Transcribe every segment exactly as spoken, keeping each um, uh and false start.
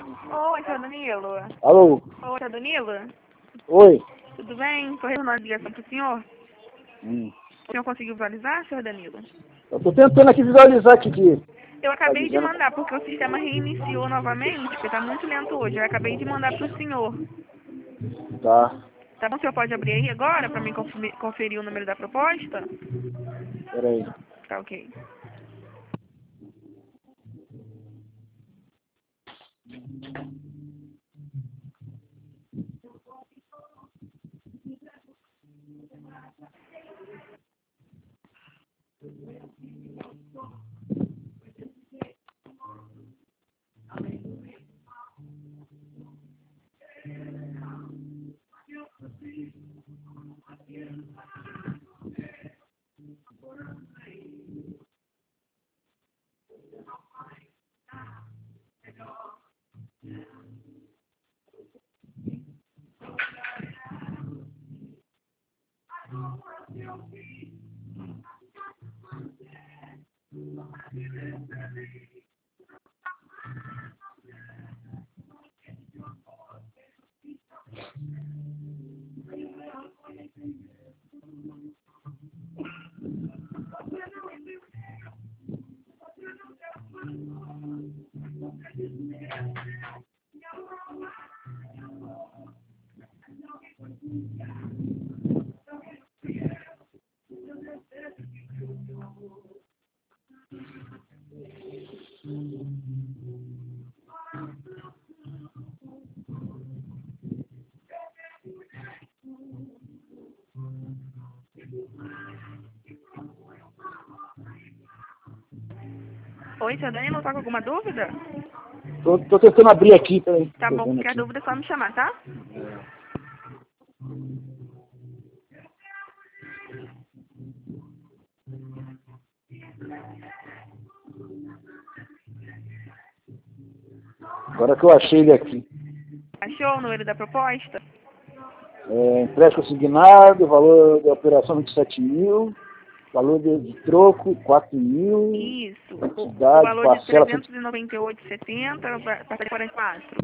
Oi, seu Danilo. Alô? Oi, seu Danilo. Oi? Tudo bem? Estou retornando a ligação para o senhor. Hum. O senhor conseguiu visualizar, senhor Danilo? Eu tô tentando aqui visualizar aqui que Eu tá acabei de dizendo. mandar, porque o sistema reiniciou novamente, porque está muito lento hoje. Eu acabei de mandar para o senhor. Tá. Tá bom? O senhor pode abrir aí agora para mim conferir, conferir o número da proposta? Peraí. Tá ok. Oi, seu Danilo, tá com alguma dúvida? Tô, tô tentando abrir aqui, peraí. Tá Tô bom, vendo qualquer aqui. dúvida é só me chamar, tá? Agora que eu achei ele aqui. Achou o número da proposta? É, empréstimo consignado, valor da operação vinte e sete mil, valor de, de troco quatro mil, Isso. O, o quantidade, valor de parcela trezentos e noventa e oito reais e setenta centavos, para quarenta e quatro.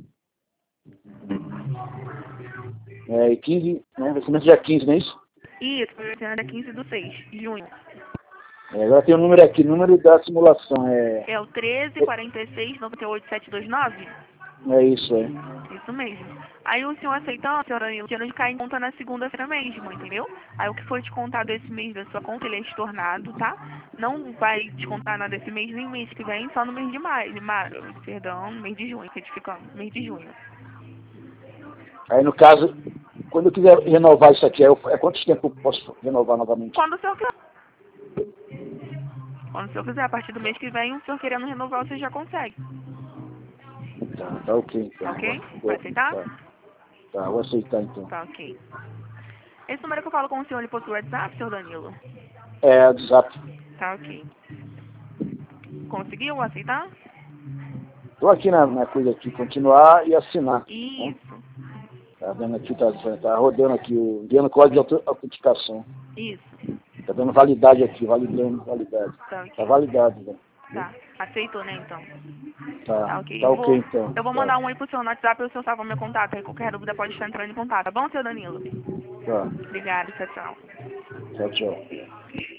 é, e quinze, né? Vencimento dia quinze, não é isso? Isso, foi dia quinze do seis de junho. É, agora tem o número aqui, número da simulação, é, É o treze, quarenta e seis, noventa e oito, setecentos e vinte e nove? é isso, é. Isso mesmo. Aí o senhor aceitando, senhor Danilo, o dinheiro de cair em conta na segunda-feira mesmo, entendeu? Aí o que foi descontado esse mês da sua conta, ele é estornado, tá? Não vai descontar nada esse mês, nem mês que vem, só no mês de maio, de maio, perdão, mês de junho, retificando, mês de junho. Aí no caso, quando eu quiser renovar isso aqui, é, é quanto tempo eu posso renovar novamente? Quando o senhor quiser. Quando o senhor quiser, a partir do mês que vem, o senhor querendo renovar, você já consegue. Tá, tá ok então. Tá ok? Vou, Vai vou- aceitar? tá, tá, vou aceitar então. Tá ok. Esse número que eu falo com o senhor, ele possui WhatsApp, senhor Danilo? É, WhatsApp. Tá ok. Conseguiu aceitar? Tô aqui na, na coisa aqui, continuar e assinar. Né? Isso. Tá vendo aqui, tá, tá rodando aqui, o, dando código de auto- autenticação. Isso. Tá dando validade aqui, validando, validade. Tá Tá ok. validado, né? Tá. Aceitou, né, então? Tá, Tá ok. tá Eu ok vou, então. eu vou Tá, mandar um aí pro senhor no WhatsApp e o senhor salva meu contato. Aí qualquer dúvida pode estar entrando em contato. Tá bom, senhor Danilo? tá. Obrigada. Tchau, tchau. Tchau, tchau.